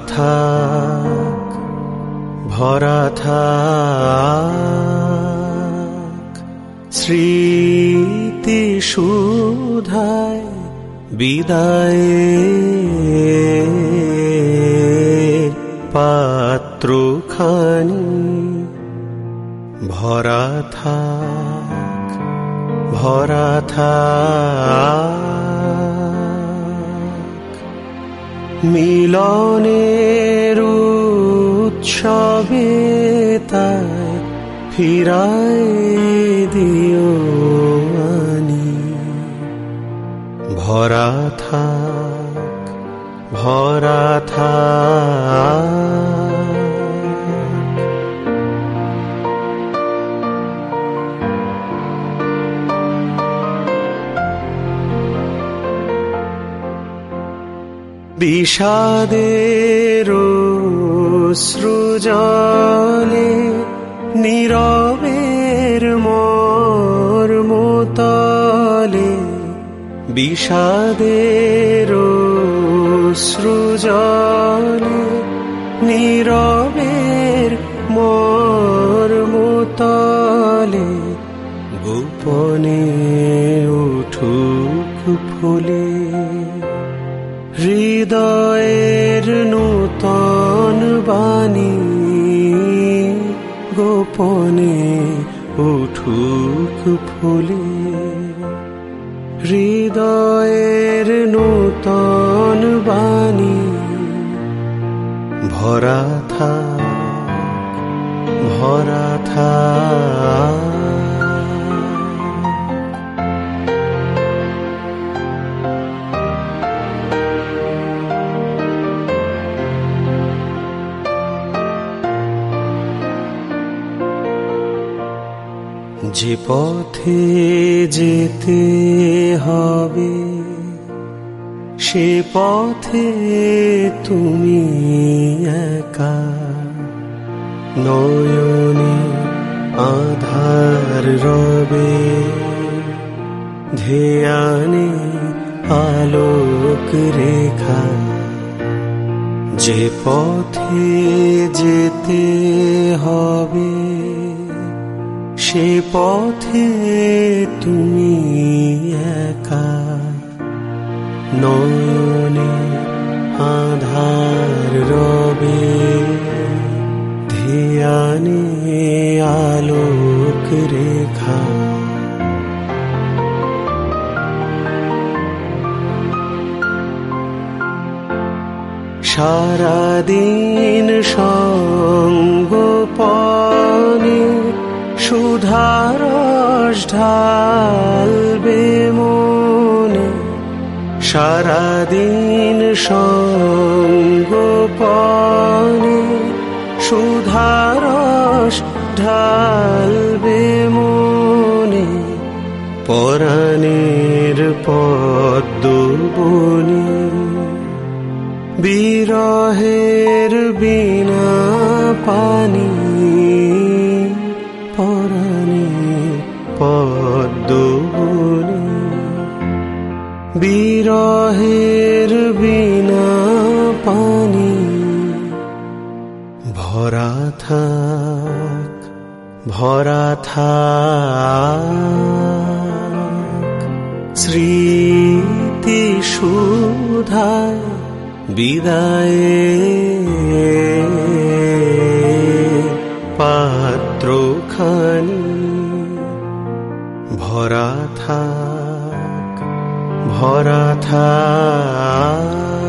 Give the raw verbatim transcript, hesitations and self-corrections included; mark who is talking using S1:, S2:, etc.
S1: থাক ভরা থাক স্মৃতি সুধায় বিদায়ের পাত্রখানি ভরা থাক ভরা থাক মিলনের উৎসবে তাই ফিরায় দিও আনি ভরা থাক ভরা থাক বিষাদের অশ্রুজলে নীরবের মর্মতলে বিষাদের অশ্রুজলে নীরবের মর্মতলে গোপনে উঠুক ফুলে হৃদয়ের নূতন বাণী গোপনে উঠুক ফুলে হৃদয়ের নূতন বাণী ভরা থাক ভরা থাক যে পথে যেতে হবে সে পথে তুমি একা নয়নে আধার রবে ধ্যানে আলোক রেখা যে পথে যেতে হবে সে পথে তুমি একা নয়নে আধার রবে ধ্যানে আলোক রেখা সারাদিন সঙ্গোপনে সুধারস ঢালবে মনে সারাদিন সঙ্গোপনে সুধারস ঢালবে মনে পরাণের পদ্ম বনে বিরহের বিনা পানি পরাণে পদ্ম বনে বিরহের বিনা পানি ভরা থাক ভরা থাক স্মৃতি সুধায় বিদায়ের পাত্রখানি ভরা থাক ভরা থাক